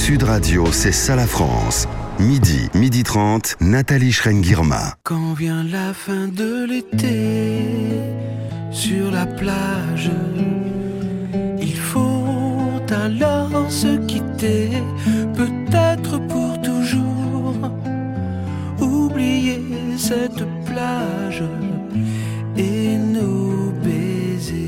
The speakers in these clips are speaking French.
Sud Radio, c'est ça la France. Midi 30, Nathalie Schrein-Guirma. Quand vient la fin de l'été, sur la plage, il faut alors se quitter, peut-être pour toujours, oublier cette plage et nos baisers.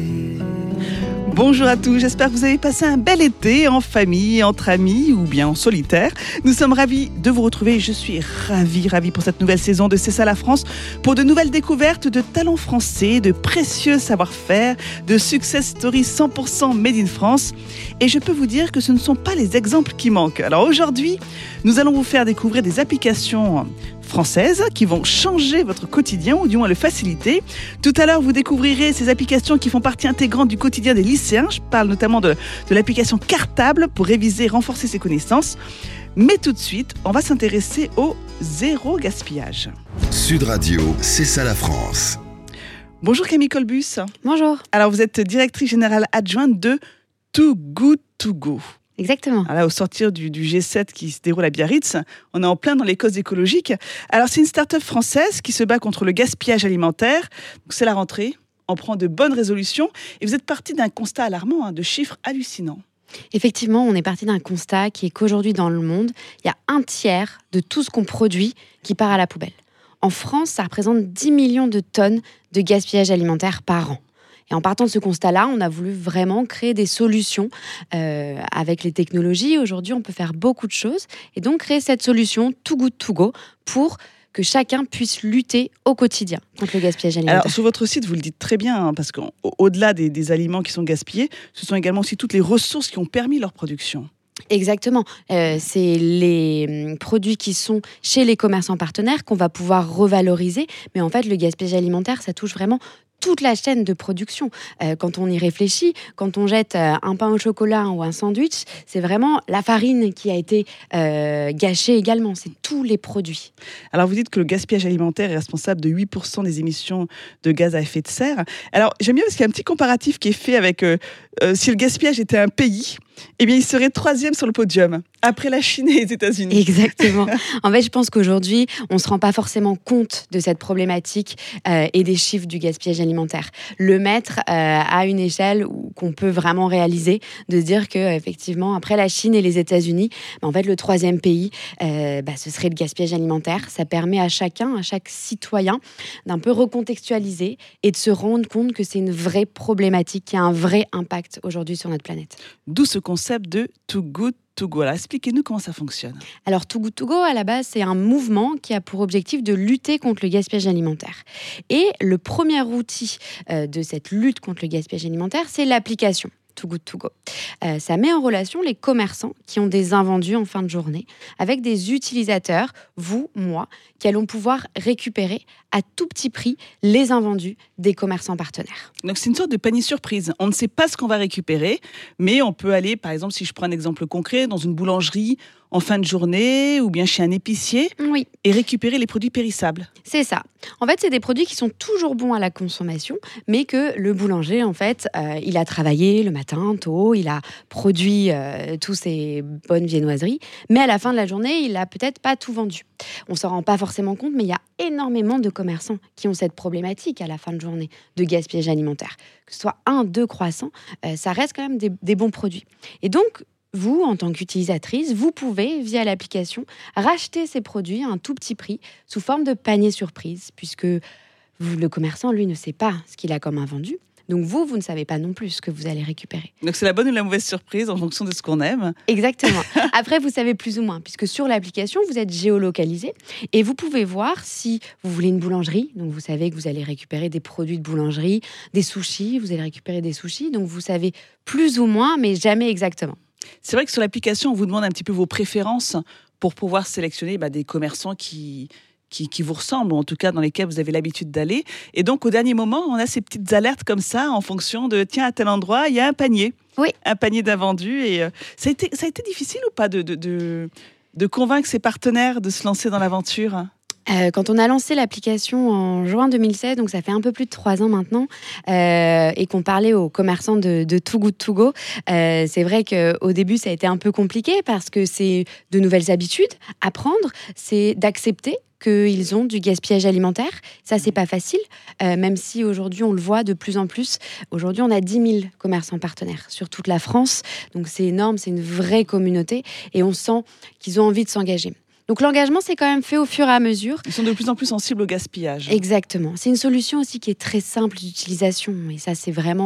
Bonjour à tous, j'espère que vous avez passé un bel été en famille, entre amis ou bien en solitaire. Nous sommes ravis de vous retrouver et je suis ravie pour cette nouvelle saison de C'est ça la France, pour de nouvelles découvertes de talents français, de précieux savoir-faire, de success stories 100% made in France. Et je peux vous dire que ce ne sont pas les exemples qui manquent. Alors aujourd'hui, nous allons vous faire découvrir des applications françaises qui vont changer votre quotidien ou du moins le faciliter. Tout à l'heure, vous découvrirez ces applications qui font partie intégrante du quotidien des lycéens. Je parle notamment de l'application Cartable pour réviser et renforcer ses connaissances. Mais tout de suite, on va s'intéresser au zéro gaspillage. Sud Radio, c'est ça la France. Bonjour Camille Colbus. Bonjour. Alors vous êtes directrice générale adjointe de Too Good To Go. Exactement. Alors, au sortir du G7 qui se déroule à Biarritz, on est en plein dans les causes écologiques. Alors, c'est une start-up française qui se bat contre le gaspillage alimentaire. Donc, c'est la rentrée, on prend de bonnes résolutions. Et vous êtes parti d'un constat alarmant, de chiffres hallucinants. Effectivement, on est parti d'un constat qui est qu'aujourd'hui, dans le monde, il y a 1/3 de tout ce qu'on produit qui part à la poubelle. En France, ça représente 10 millions de tonnes de gaspillage alimentaire par an. Et en partant de ce constat-là, on a voulu vraiment créer des solutions avec les technologies. Aujourd'hui, on peut faire beaucoup de choses et donc créer cette solution Too Good To Go pour que chacun puisse lutter au quotidien contre le gaspillage alimentaire. Alors, sur votre site, vous le dites très bien, parce qu'au-delà des aliments qui sont gaspillés, ce sont également aussi toutes les ressources qui ont permis leur production. Exactement. C'est les produits qui sont chez les commerçants partenaires qu'on va pouvoir revaloriser. Mais en fait, le gaspillage alimentaire, ça touche vraiment toute la chaîne de production. Quand on y réfléchit, quand on jette un pain au chocolat ou un sandwich, c'est vraiment la farine qui a été gâchée également. C'est tous les produits. Alors, vous dites que le gaspillage alimentaire est responsable de 8% des émissions de gaz à effet de serre. Alors, j'aime bien parce qu'il y a un petit comparatif qui est fait avec si le gaspillage était un pays, eh bien, il serait 3e sur le podium, après la Chine et les États-Unis. Exactement. En fait, je pense qu'aujourd'hui, on ne se rend pas forcément compte de cette problématique et des chiffres du gaspillage alimentaire. Le mettre à une échelle qu'on peut vraiment réaliser, de se dire qu'effectivement, après la Chine et les États-Unis, en fait, le 3e pays, ce serait le gaspillage alimentaire. Ça permet à chaque citoyen d'un peu recontextualiser et de se rendre compte que c'est une vraie problématique qui a un vrai impact aujourd'hui sur notre planète. D'où ce concept de Too Good To Go. Alors, expliquez-nous comment ça fonctionne. Alors, Too Good To Go, à la base, c'est un mouvement qui a pour objectif de lutter contre le gaspillage alimentaire. Et le premier outil de cette lutte contre le gaspillage alimentaire, c'est l'application Too Good To Go. Ça met en relation les commerçants qui ont des invendus en fin de journée avec des utilisateurs, vous, moi, qui allons pouvoir récupérer à tout petit prix les invendus des commerçants partenaires. Donc c'est une sorte de panier surprise. On ne sait pas ce qu'on va récupérer, mais on peut aller, par exemple, si je prends un exemple concret, dans une boulangerie en fin de journée ou bien chez un épicier Oui. Et récupérer les produits périssables. C'est ça. En fait, c'est des produits qui sont toujours bons à la consommation, mais que le boulanger, en fait, il a travaillé le matin tôt, il a produit tous ses bonnes viennoiseries, mais à la fin de la journée, il n'a peut-être pas tout vendu. On ne s'en rend pas forcément compte, mais il y a énormément de commerçants qui ont cette problématique à la fin de journée de gaspillage alimentaire. Que ce soit 1, 2 croissants, ça reste quand même des bons produits. Et donc, vous, en tant qu'utilisatrice, vous pouvez, via l'application, racheter ces produits à un tout petit prix sous forme de panier surprise, puisque le commerçant, lui, ne sait pas ce qu'il a comme invendu. Donc vous ne savez pas non plus ce que vous allez récupérer. Donc c'est la bonne ou la mauvaise surprise en fonction de ce qu'on aime. Exactement. Après, vous savez plus ou moins, puisque sur l'application, vous êtes géolocalisé et vous pouvez voir si vous voulez une boulangerie. Donc vous savez que vous allez récupérer des produits de boulangerie, des sushis, vous allez récupérer des sushis. Donc vous savez plus ou moins, mais jamais exactement. C'est vrai que sur l'application, on vous demande un petit peu vos préférences pour pouvoir sélectionner des commerçants qui vous ressemblent, ou en tout cas dans lesquels vous avez l'habitude d'aller. Et donc, au dernier moment, on a ces petites alertes comme ça en fonction de, tiens, à tel endroit, il y a un panier. Oui. Un panier d'invendus. Et ça a été difficile ou pas de convaincre ses partenaires de se lancer dans l'aventure ? Quand on a lancé l'application en juin 2016, donc ça fait un peu plus de 3 ans maintenant, et qu'on parlait aux commerçants de Too Good To Go, c'est vrai qu'au début, ça a été un peu compliqué parce que c'est de nouvelles habitudes à prendre, c'est d'accepter qu'ils ont du gaspillage alimentaire. Ça, c'est pas facile, même si aujourd'hui, on le voit de plus en plus. Aujourd'hui, on a 10 000 commerçants partenaires sur toute la France. Donc, c'est énorme, c'est une vraie communauté et on sent qu'ils ont envie de s'engager. Donc l'engagement, c'est quand même fait au fur et à mesure. Ils sont de plus en plus sensibles au gaspillage. Exactement. C'est une solution aussi qui est très simple d'utilisation. Et ça, c'est vraiment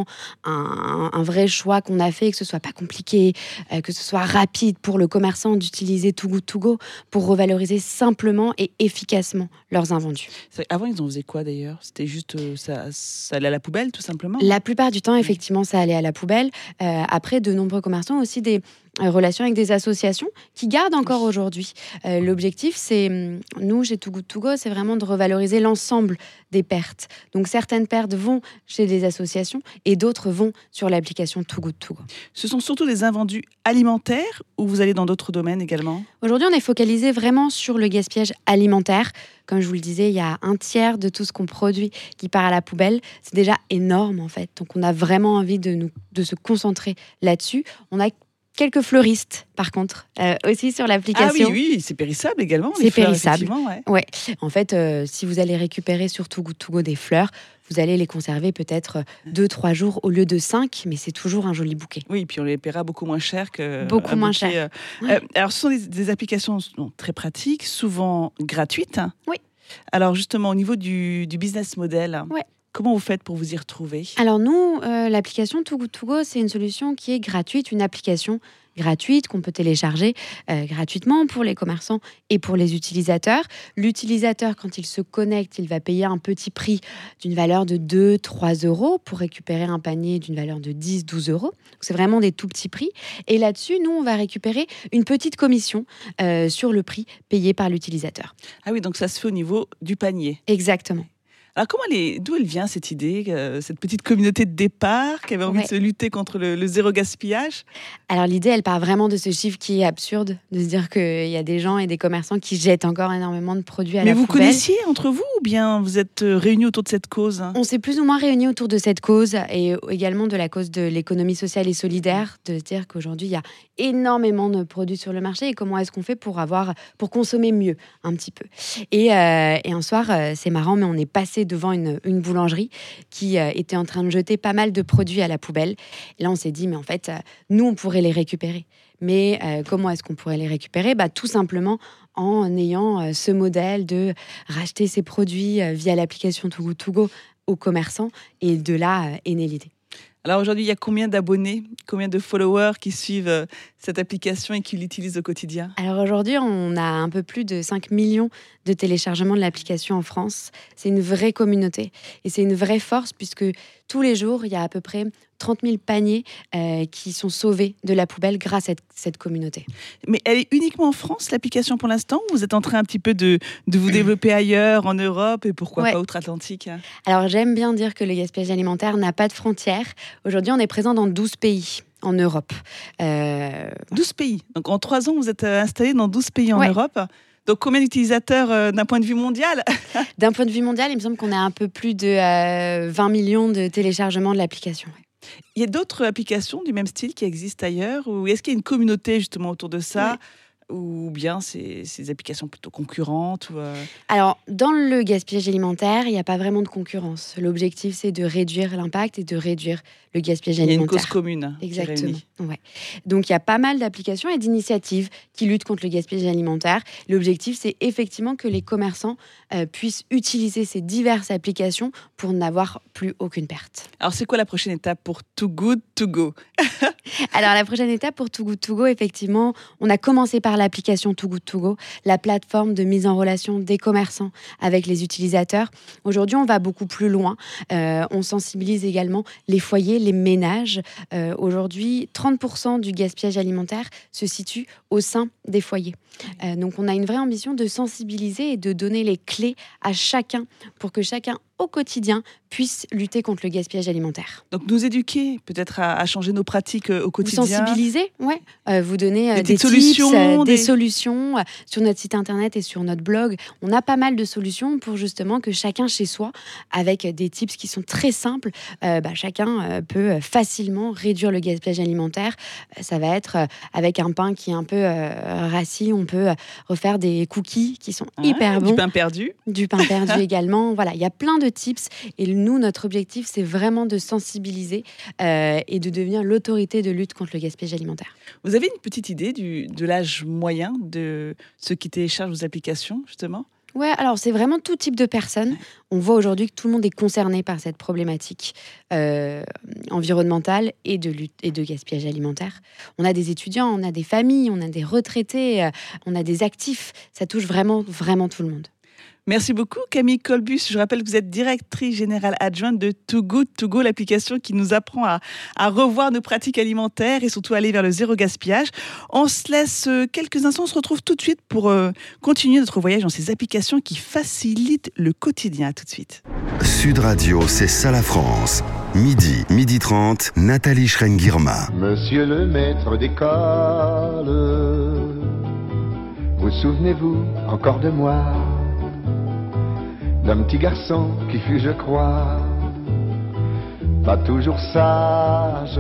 un vrai choix qu'on a fait, que ce soit pas compliqué, que ce soit rapide pour le commerçant d'utiliser Too Good To Go pour revaloriser simplement et efficacement leurs invendus. Avant, ils en faisaient quoi d'ailleurs? C'était juste, ça allait à la poubelle tout simplement? La plupart du temps, effectivement, ça allait à la poubelle. Après, de nombreux commerçants ont aussi des relations avec des associations qui gardent encore aujourd'hui. L'objectif, c'est, nous, chez Too Good To Go, c'est vraiment de revaloriser l'ensemble des pertes. Donc, certaines pertes vont chez des associations et d'autres vont sur l'application Too Good To Go. Ce sont surtout des invendus alimentaires ou vous allez dans d'autres domaines également? Aujourd'hui, on est focalisé vraiment sur le gaspillage alimentaire. Comme je vous le disais, il y a 1/3 de tout ce qu'on produit qui part à la poubelle. C'est déjà énorme, en fait. Donc, on a vraiment envie de se concentrer là-dessus. On a quelques fleuristes, par contre, aussi sur l'application. Ah oui, c'est périssable également. C'est périssable. Ouais. En fait, si vous allez récupérer sur Too Good To Go des fleurs, vous allez les conserver peut-être 2-3 jours au lieu de 5, mais c'est toujours un joli bouquet. Oui, puis on les paiera beaucoup moins cher que. Beaucoup moins cher. Alors, ce sont des applications très pratiques, souvent gratuites. Oui. Alors, justement, au niveau du business model. Ouais. Comment vous faites pour vous y retrouver? Alors nous, l'application Too Good To Go, c'est une solution qui est gratuite, une application gratuite qu'on peut télécharger gratuitement pour les commerçants et pour les utilisateurs. L'utilisateur, quand il se connecte, il va payer un petit prix d'une valeur de 2-3 euros pour récupérer un panier d'une valeur de 10-12 euros. Donc, c'est vraiment des tout petits prix. Et là-dessus, nous, on va récupérer une petite commission sur le prix payé par l'utilisateur. Ah oui, donc ça se fait au niveau du panier. Exactement. Alors, d'où elle vient cette idée, cette petite communauté de départ qui avait envie de se lutter contre le zéro gaspillage? Alors l'idée, elle part vraiment de ce chiffre qui est absurde, de se dire qu'il y a des gens et des commerçants qui jettent encore énormément de produits à la poubelle. Mais vous connaissiez entre vous ou bien vous êtes réunis autour de cette cause? On s'est plus ou moins réunis autour de cette cause et également de la cause de l'économie sociale et solidaire, de se dire qu'aujourd'hui, il y a énormément de produits sur le marché et comment est-ce qu'on fait pour consommer mieux un petit peu. Et un soir, c'est marrant, mais on est passé devant une boulangerie qui était en train de jeter pas mal de produits à la poubelle. Et là, on s'est dit, mais en fait, nous, on pourrait les récupérer. Mais comment est-ce qu'on pourrait les récupérer? Tout simplement en ayant ce modèle de racheter ces produits via l'application Too Good To Go aux commerçants. Et de là est née l'idée. Alors aujourd'hui, il y a combien d'abonnés, combien de followers qui suivent cette application et qui l'utilisent au quotidien? Alors aujourd'hui, on a un peu plus de 5 millions de téléchargements de l'application en France. C'est une vraie communauté et c'est une vraie force puisque tous les jours, il y a à peu près 30 000 paniers qui sont sauvés de la poubelle grâce à cette communauté. Mais elle est uniquement en France, l'application, pour l'instant, ou vous êtes en train un petit peu de vous développer ailleurs, en Europe, et pourquoi pas outre-Atlantique? Alors, j'aime bien dire que le gaspillage alimentaire n'a pas de frontières. Aujourd'hui, on est présent dans 12 pays en Europe. 12 pays. Donc, en 3 ans, vous êtes installé dans 12 pays en Europe. Donc, combien d'utilisateurs d'un point de vue mondial? D'un point de vue mondial, il me semble qu'on a un peu plus de 20 millions de téléchargements de l'application. Il y a d'autres applications du même style qui existent ailleurs? Ou est-ce qu'il y a une communauté justement autour de ça? Ou bien c'est des applications plutôt concurrentes Alors, dans le gaspillage alimentaire, il n'y a pas vraiment de concurrence. L'objectif, c'est de réduire l'impact et de réduire le gaspillage alimentaire. Il y a une cause commune. Exactement. Ouais. Donc, il y a pas mal d'applications et d'initiatives qui luttent contre le gaspillage alimentaire. L'objectif, c'est effectivement que les commerçants puissent utiliser ces diverses applications pour n'avoir plus aucune perte. Alors, c'est quoi la prochaine étape pour Too Good To Go? Alors, la prochaine étape pour Too Good To Go, effectivement, on a commencé par l'application Too Good To Go, la plateforme de mise en relation des commerçants avec les utilisateurs. Aujourd'hui, on va beaucoup plus loin. On sensibilise également les foyers, les ménages. Aujourd'hui, 30% du gaspillage alimentaire se situe au sein des foyers. Donc, on a une vraie ambition de sensibiliser et de donner les clés à chacun pour que chacun au quotidien puissent lutter contre le gaspillage alimentaire. Donc nous éduquer peut-être à changer nos pratiques au Vous quotidien. sensibiliser, vous donner Des des petites solutions, des des- solutions sur notre site internet et sur notre blog. On a pas mal de solutions pour justement que chacun chez soi, avec des tips qui sont très simples, chacun peut facilement réduire le gaspillage alimentaire. Ça va être avec un pain qui est un peu rassis, on peut refaire des cookies qui sont hyper bons. Du pain perdu. Du pain perdu également. Voilà, il y a plein de tips. Et nous, notre objectif, c'est vraiment de sensibiliser et de devenir l'autorité de lutte contre le gaspillage alimentaire. Vous avez une petite idée de l'âge moyen de ceux qui téléchargent vos applications, justement? Ouais, alors c'est vraiment tout type de personnes. On voit aujourd'hui que tout le monde est concerné par cette problématique environnementale et de lutte et de gaspillage alimentaire. On a des étudiants, on a des familles, on a des retraités, on a des actifs. Ça touche vraiment, vraiment tout le monde. Merci beaucoup Camille Colbus. Je rappelle que vous êtes directrice générale adjointe de Too Good To Go, l'application qui nous apprend à revoir nos pratiques alimentaires et surtout aller vers le zéro gaspillage. On se laisse quelques instants, on se retrouve tout de suite pour continuer notre voyage dans ces applications qui facilitent le quotidien. À tout de suite. Sud Radio, c'est ça la France. Midi 30, Nathalie Schrein-Guirma. Monsieur le maître d'école, vous souvenez-vous encore de moi, d'un petit garçon qui fut, je crois, pas toujours sage,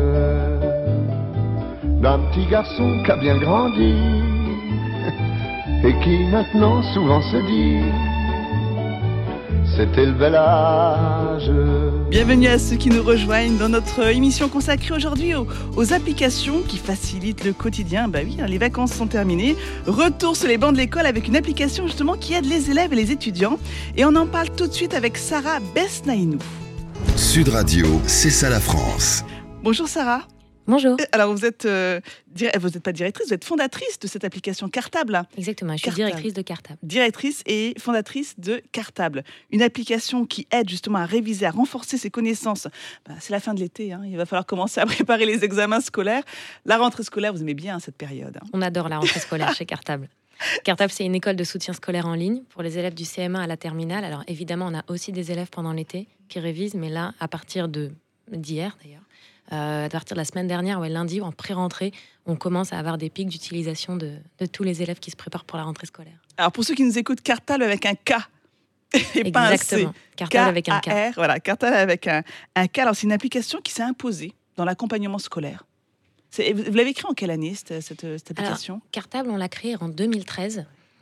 d'un petit garçon qui a bien grandi et qui maintenant souvent se dit c'était le bel âge. Bienvenue à ceux qui nous rejoignent dans notre émission consacrée aujourd'hui aux applications qui facilitent le quotidien. Bah oui, les vacances sont terminées. Retour sur les bancs de l'école avec une application justement qui aide les élèves et les étudiants. Et on en parle tout de suite avec Sarah Besnaïnou. Sud Radio, c'est ça la France. Bonjour Sarah. Bonjour. Alors vous êtes pas directrice, vous êtes fondatrice de cette application Cartable. Exactement, je suis Cartable. directrice de Cartable. Directrice et fondatrice de Cartable, une application qui aide justement à réviser, à renforcer ses connaissances. C'est la fin de l'été, il va falloir commencer à préparer les examens scolaires. La rentrée scolaire, vous aimez bien cette période. On adore la rentrée scolaire chez Cartable. Cartable, c'est une école de soutien scolaire en ligne pour les élèves du CM1 à la terminale. Alors évidemment, on a aussi des élèves pendant l'été qui révisent, mais là, à partir d'hier d'ailleurs, à partir de la semaine dernière, lundi, en pré-rentrée, on commence à avoir des pics d'utilisation de tous les élèves qui se préparent pour la rentrée scolaire. Alors pour ceux qui nous écoutent, Cartable avec un K et pas un C. Exactement, Cartable avec un K. K-A-R, voilà, Cartable avec un K. Alors c'est une application qui s'est imposée dans l'accompagnement scolaire. Vous l'avez créée en quelle année, cette application? Alors, Cartable, on l'a créée en 2013.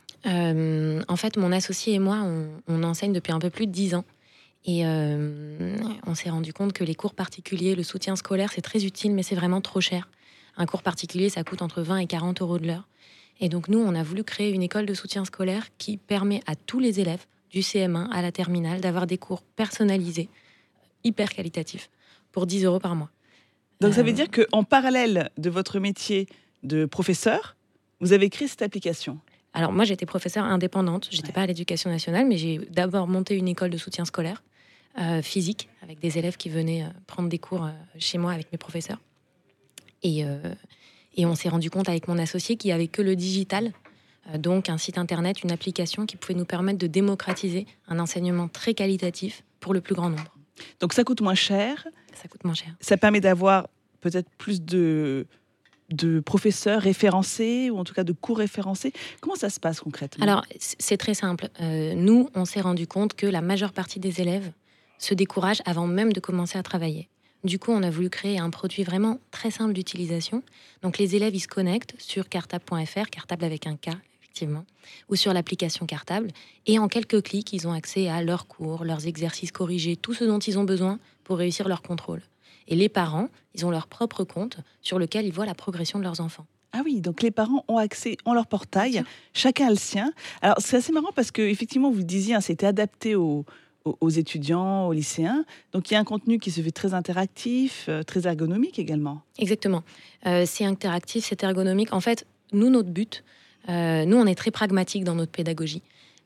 En fait, mon associé et moi, on enseigne depuis un peu plus de 10 ans. Et on s'est rendu compte que les cours particuliers, le soutien scolaire, c'est très utile, mais c'est vraiment trop cher. Un cours particulier, ça coûte entre 20 et 40 euros de l'heure. Et donc, nous, on a voulu créer une école de soutien scolaire qui permet à tous les élèves, du CM1 à la terminale, d'avoir des cours personnalisés, hyper qualitatifs, pour 10 euros par mois. Donc ça veut dire qu'en parallèle de votre métier de professeur, vous avez créé cette application. Alors, moi, j'étais professeure indépendante. J'étais pas à l'Éducation nationale, mais j'ai d'abord monté une école de soutien scolaire physique, avec des élèves qui venaient prendre des cours chez moi avec mes professeurs. Et on s'est rendu compte avec mon associé qu'il n'y avait que le digital, donc un site internet, une application qui pouvait nous permettre de démocratiser un enseignement très qualitatif pour le plus grand nombre. Donc ça coûte moins cher. Ça coûte moins cher. Ça permet d'avoir peut-être plus de professeurs référencés, ou en tout cas de cours référencés. Comment ça se passe concrètement? Alors, c'est très simple. Nous, on s'est rendu compte que la majeure partie des élèves se découragent avant même de commencer à travailler. Du coup, on a voulu créer un produit vraiment très simple d'utilisation. Donc, les élèves, ils se connectent sur cartable.fr, Cartable avec un K, effectivement, ou sur l'application Cartable. Et en quelques clics, ils ont accès à leurs cours, leurs exercices corrigés, tout ce dont ils ont besoin pour réussir leur contrôle. Et les parents, ils ont leur propre compte sur lequel ils voient la progression de leurs enfants. Ah oui, donc les parents ont accès, ont leur portail, chacun a le sien. Alors c'est assez marrant parce que effectivement, vous le disiez, c'était adapté aux étudiants, aux lycéens. Donc il y a un contenu qui se fait très interactif, très ergonomique également. Exactement. C'est interactif, c'est ergonomique. En fait, nous, notre but, nous, on est très pragmatique dans notre pédagogie.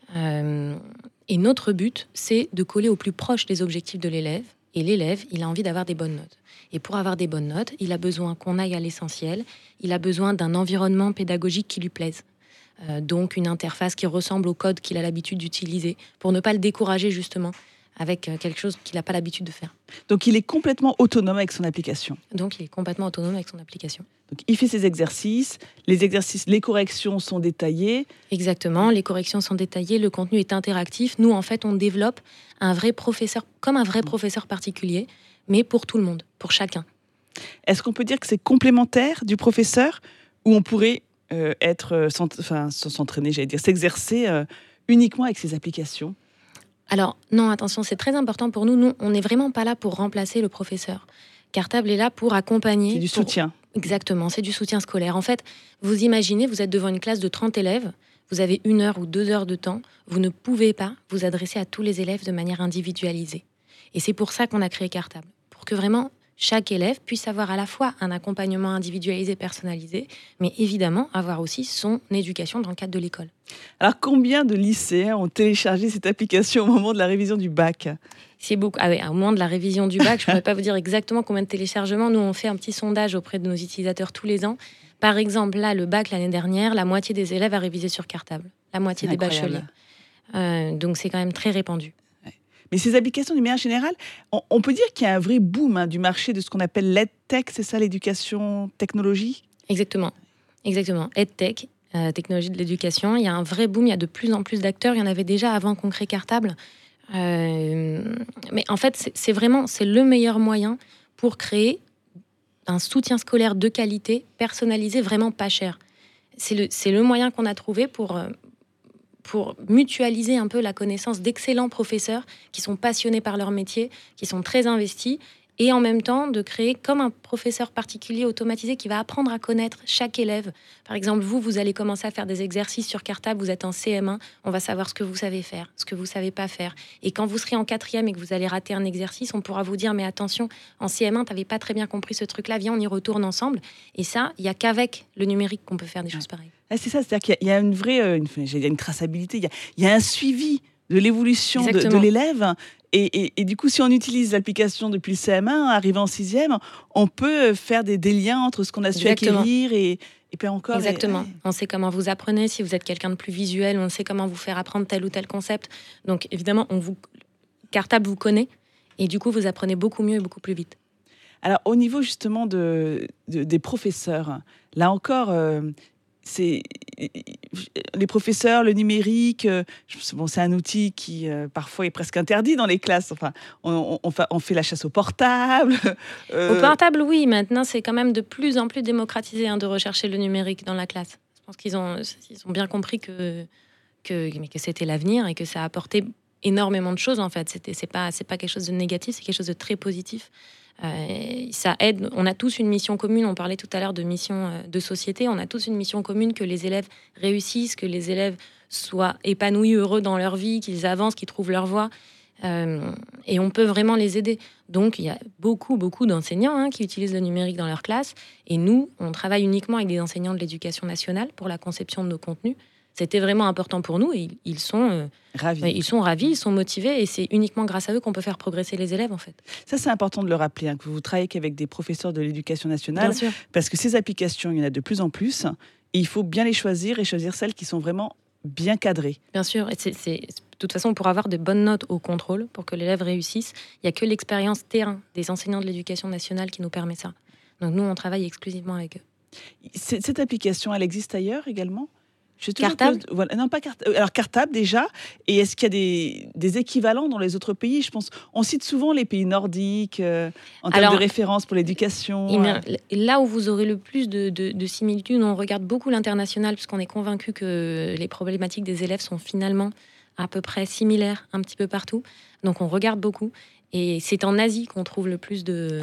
Et notre but, c'est de coller au plus proche des objectifs de l'élève. Et l'élève, il a envie d'avoir des bonnes notes. Et pour avoir des bonnes notes, il a besoin qu'on aille à l'essentiel. Il a besoin d'un environnement pédagogique qui lui plaise. Donc une interface qui ressemble au code qu'il a l'habitude d'utiliser pour ne pas le décourager justement avec quelque chose qu'il n'a pas l'habitude de faire. Donc il est complètement autonome avec son application. Donc il est complètement autonome avec son application. Donc il fait ses exercices, les corrections sont détaillées. Exactement, les corrections sont détaillées, le contenu est interactif. Nous, en fait, on développe un vrai professeur, comme un vrai professeur particulier, mais pour tout le monde, pour chacun. Est-ce qu'on peut dire que c'est complémentaire du professeur ou on pourrait s'entraîner, s'exercer uniquement avec ses applications? Alors, non, attention, c'est très important pour nous. Nous, on n'est vraiment pas là pour remplacer le professeur. Cartable est là pour accompagner. C'est du soutien. Exactement, c'est du soutien scolaire. En fait, vous imaginez, vous êtes devant une classe de 30 élèves, vous avez 1 heure ou 2 heures de temps, vous ne pouvez pas vous adresser à tous les élèves de manière individualisée. Et c'est pour ça qu'on a créé Cartable, pour que vraiment chaque élève puisse avoir à la fois un accompagnement individualisé, personnalisé, mais évidemment avoir aussi son éducation dans le cadre de l'école. Alors, combien de lycéens ont téléchargé cette application au moment de la révision du bac? C'est beaucoup. Ah oui, au moment de la révision du bac, je ne pourrais pas vous dire exactement combien de téléchargements. Nous, on fait un petit sondage auprès de nos utilisateurs tous les ans. Par exemple, là, le bac l'année dernière, la moitié des élèves a révisé sur Cartable. La moitié des bacheliers. Donc, c'est quand même très répandu. Mais ces applications, d'une manière générale, on peut dire qu'il y a un vrai boom du marché de ce qu'on appelle l'EdTech, c'est ça, l'éducation technologie? Exactement. EdTech, technologie de l'éducation. Il y a un vrai boom, il y a de plus en plus d'acteurs. Il y en avait déjà avant qu'on crée Cartable. Mais en fait, c'est le meilleur moyen pour créer un soutien scolaire de qualité, personnalisé, vraiment pas cher. C'est le moyen qu'on a trouvé pour mutualiser un peu la connaissance d'excellents professeurs qui sont passionnés par leur métier, qui sont très investis, et en même temps de créer comme un professeur particulier automatisé qui va apprendre à connaître chaque élève. Par exemple, vous allez commencer à faire des exercices sur Cartable, vous êtes en CM1, on va savoir ce que vous savez faire, ce que vous savez pas faire. Et quand vous serez en 4e et que vous allez rater un exercice, on pourra vous dire, mais attention, en CM1, tu n'avais pas très bien compris ce truc-là, viens, on y retourne ensemble. Et ça, il n'y a qu'avec le numérique qu'on peut faire des choses pareilles. Ah, c'est ça, c'est-à-dire qu'il y a une vraie une traçabilité, il y a un suivi de l'évolution de l'élève. Et du coup, si on utilise l'application depuis le CM1, arrivé en 6e, on peut faire des liens entre ce qu'on a su acquérir et puis encore... Exactement. On sait comment vous apprenez, si vous êtes quelqu'un de plus visuel, on sait comment vous faire apprendre tel ou tel concept. Donc évidemment, Cartable vous connaît et du coup, vous apprenez beaucoup mieux et beaucoup plus vite. Alors, au niveau justement des professeurs, là encore... c'est les professeurs, le numérique, c'est un outil qui parfois est presque interdit dans les classes. Enfin, on fait la chasse au portable. Au portable, oui. Maintenant, c'est quand même de plus en plus démocratisé de rechercher le numérique dans la classe. Je pense qu'ils ont bien compris que c'était l'avenir et que ça a apporté énormément de choses en fait. C'est pas quelque chose de négatif, c'est quelque chose de très positif. Ça aide. On a tous une mission commune. On parlait tout à l'heure de mission de société. On a tous une mission commune que les élèves réussissent, que les élèves soient épanouis, heureux dans leur vie, qu'ils avancent, qu'ils trouvent leur voie. Et on peut vraiment les aider. Donc, il y a beaucoup d'enseignants qui utilisent le numérique dans leur classe. Et nous, on travaille uniquement avec des enseignants de l'éducation nationale pour la conception de nos contenus. C'était vraiment important pour nous et ils sont ravis, ils sont motivés et c'est uniquement grâce à eux qu'on peut faire progresser les élèves en fait. Ça c'est important de le rappeler, que vous travaillez qu'avec des professeurs de l'éducation nationale, bien sûr. Parce que ces applications, il y en a de plus en plus et il faut bien les choisir et choisir celles qui sont vraiment bien cadrées. Bien sûr, et de toute façon pour avoir de bonnes notes au contrôle, pour que l'élève réussisse, il n'y a que l'expérience terrain des enseignants de l'éducation nationale qui nous permet ça. Donc nous on travaille exclusivement avec eux. Cette application, elle existe ailleurs également ? Cartable ? Voilà. Non, pas Cartable. Alors, Cartable, déjà. Et est-ce qu'il y a des équivalents dans les autres pays ? Je pense, on cite souvent les pays nordiques en termes de référence pour l'éducation. Là où vous aurez le plus de similitudes, on regarde beaucoup l'international, puisqu'on est convaincu que les problématiques des élèves sont finalement à peu près similaires un petit peu partout. Donc, on regarde beaucoup. Et c'est en Asie qu'on trouve le plus de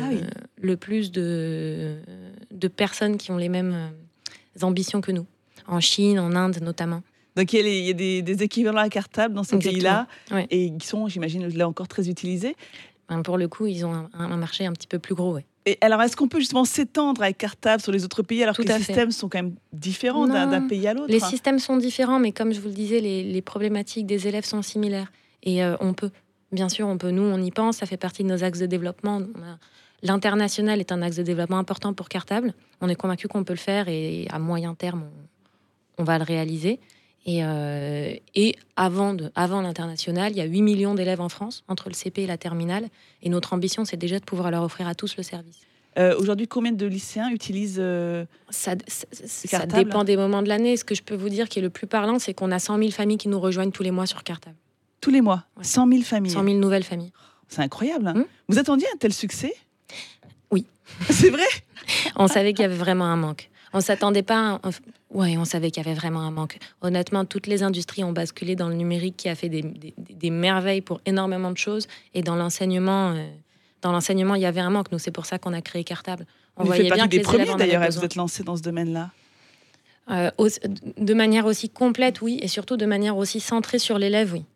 personnes qui ont les mêmes ambitions que nous. En Chine, en Inde notamment. Donc il y a des équivalents à Cartable dans ces pays-là, ouais. Et qui sont, j'imagine, là encore très utilisés. Pour le coup, ils ont un marché un petit peu plus gros. Ouais. Et alors, est-ce qu'on peut justement s'étendre avec Cartable sur les autres pays alors que les systèmes sont quand même différents d'un pays à l'autre ? Les systèmes sont différents, mais comme je vous le disais, les problématiques des élèves sont similaires. Et on peut, bien sûr, nous, on y pense, ça fait partie de nos axes de développement. L'international est un axe de développement important pour Cartable. On est convaincu qu'on peut le faire et à moyen terme, on va le réaliser. Et avant l'international, il y a 8 millions d'élèves en France, entre le CP et la terminale. Et notre ambition, c'est déjà de pouvoir leur offrir à tous le service. Aujourd'hui, combien de lycéens utilisent Ça Cartable dépend des moments de l'année. Ce que je peux vous dire qui est le plus parlant, c'est qu'on a 100 000 familles qui nous rejoignent tous les mois sur Cartable. tous les mois? Ouais. 100 000 familles. 100 000 nouvelles familles. C'est incroyable. Hein. Vous attendiez un tel succès? Oui. C'est vrai? On savait qu'il y avait vraiment un manque. On s'attendait pas. On savait qu'il y avait vraiment un manque. Honnêtement, toutes les industries ont basculé dans le numérique, qui a fait des merveilles pour énormément de choses. Et dans l'enseignement, il y avait un manque. Nous, c'est pour ça qu'on a créé Cartable. On Vous voyait faites partie bien que des les élèves premiers en avaient d'ailleurs à besoin. vous être lancés dans ce domaine-là. De manière aussi complète, oui, et surtout de manière aussi centrée sur l'élève, oui.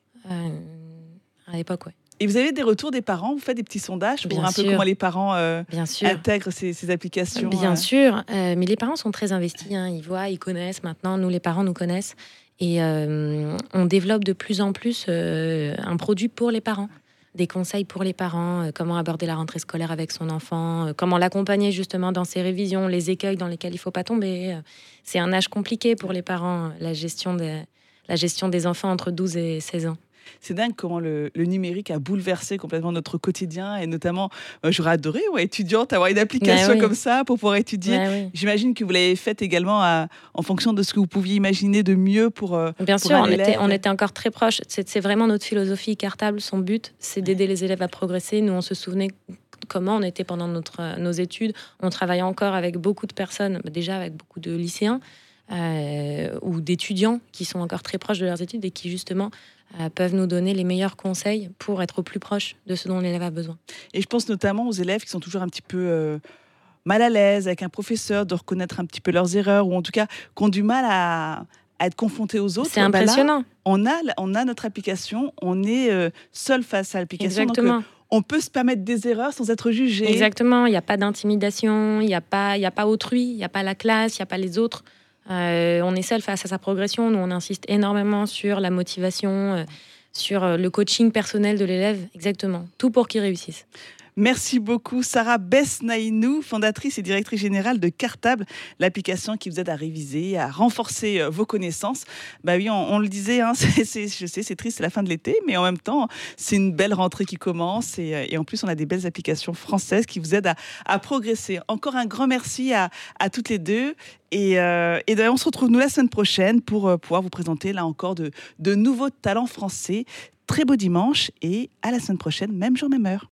À l'époque, oui. Et vous avez des retours des parents? Vous faites des petits sondages pour Bien voir un peu sûr. comment les parents Bien sûr. intègrent ces applications? Bien sûr, mais les parents sont très investis. Ils voient, ils connaissent maintenant. Nous, les parents, nous connaissent. Et on développe de plus en plus un produit pour les parents. Des conseils pour les parents, comment aborder la rentrée scolaire avec son enfant, comment l'accompagner justement dans ses révisions, les écueils dans lesquels il ne faut pas tomber. C'est un âge compliqué pour les parents, la gestion des enfants entre 12 et 16 ans. C'est dingue comment le numérique a bouleversé complètement notre quotidien, et notamment, j'aurais adoré, étudiante, avoir une application oui. comme ça pour pouvoir étudier. Oui. J'imagine que vous l'avez faite également en fonction de ce que vous pouviez imaginer de mieux pour Bien pour sûr, un on élève. était encore très proches. C'est vraiment notre philosophie Cartable. Son but, c'est d'aider les élèves à progresser. Nous, on se souvenait comment on était pendant nos études. On travaillait encore avec beaucoup de personnes, déjà avec beaucoup de lycéens ou d'étudiants qui sont encore très proches de leurs études et qui, justement, peuvent nous donner les meilleurs conseils pour être au plus proche de ce dont l'élève a besoin. Et je pense notamment aux élèves qui sont toujours un petit peu mal à l'aise avec un professeur, de reconnaître un petit peu leurs erreurs, ou en tout cas qui ont du mal à être confrontés aux autres. C'est impressionnant. Là, on a notre application, on est seul face à l'application. Exactement. Donc, on peut se permettre des erreurs sans être jugé. Exactement. Il n'y a pas d'intimidation, il n'y a pas autrui, il n'y a pas la classe, il n'y a pas les autres. On est seul face à sa progression. Nous, on insiste énormément sur la motivation, sur le coaching personnel de l'élève. Exactement. Tout pour qu'il réussisse. Merci beaucoup, Sarah Besnaïnou, fondatrice et directrice générale de Cartable, l'application qui vous aide à réviser, à renforcer vos connaissances. Bah oui, on le disait, hein, je sais, c'est triste, c'est la fin de l'été, mais en même temps, c'est une belle rentrée qui commence, et en plus, on a des belles applications françaises qui vous aident à progresser. Encore un grand merci à toutes les deux. Et on se retrouve nous la semaine prochaine pour pouvoir vous présenter là encore de nouveaux talents français. Très beau dimanche, et à la semaine prochaine, même jour, même heure.